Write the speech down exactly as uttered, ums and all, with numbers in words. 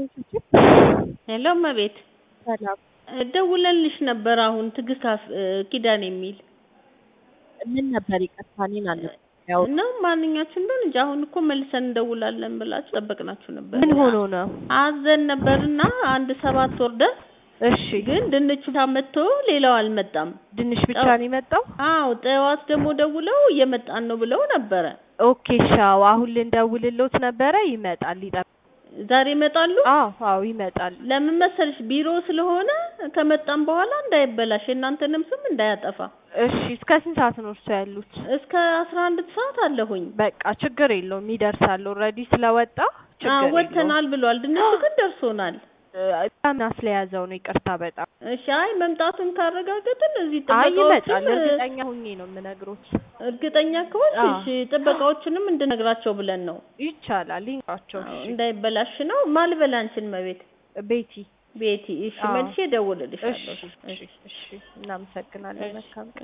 ሄሎ እመቤት ሰላም ደውለንልሽ ነበር አሁን ትግስት ኪዳን የሚል ምን ነበር ይቅርታ እኔን አልነበረም እና ማንኛችን እንደሆነ እንጂ አሁን እኮ መልሰን እንደውላለን ብላችሁ ጠበቅናችሁ ነበር ምን ሆኖ ነው አዘን ነበርና አንድ ሰባት ወርደን እሺ ግን ድንቹ ታመጥቶ ሌላው አልመጣም ድንሽ ብቻ ነው የመጣው አዎ ጠዋት ደግሞ ደውለው እየመጣን ነው ብለው ነበር ኦኬ ሻው አሁን ልንደውልልዎት ነበር ይመጣል ይጣ ዛሬ ይመጣሉ አዎ አዎ ይመጣል ለምን መሰልሽ ቢሮ ስለሆነ ከመጣን በኋላ እንዳይበላሽ እናንተንም ስም እንዳያጠፋ እሺ እስከ ስንት ሰዓት ነው እርሱ ያሉት እስከ አስራ አንድ ሰዓት አለሁኝ በቃ ችግር የለውም ይደርሳል ኦሬዲ ስለወጣ ችግር የለውም ወጥተናል ብሏል ድንቹ ግን ደርሶናል ታምና ስለያዘው ነው ይቅርታ በጣም እሺ አይ መምጣቱን ካረጋገጥን እዚህ አይ ጥበቃዎች ይመጣል እርግጠኛ ሆኜ ነው የምነግሮት እርግጠኛ ከሆንሽ እሺ ጥበቃዎችንም እንድነግራቸው ብለን ነው ይቻላል ይንቃቸው እሺ እንዳይበላሽ ነው ማልበላንችን መቤት ቤቲ ቤቲ እሺ መልሼ ደውልልሻለሁ እሺ እሺ እናመሰግናለን መልካም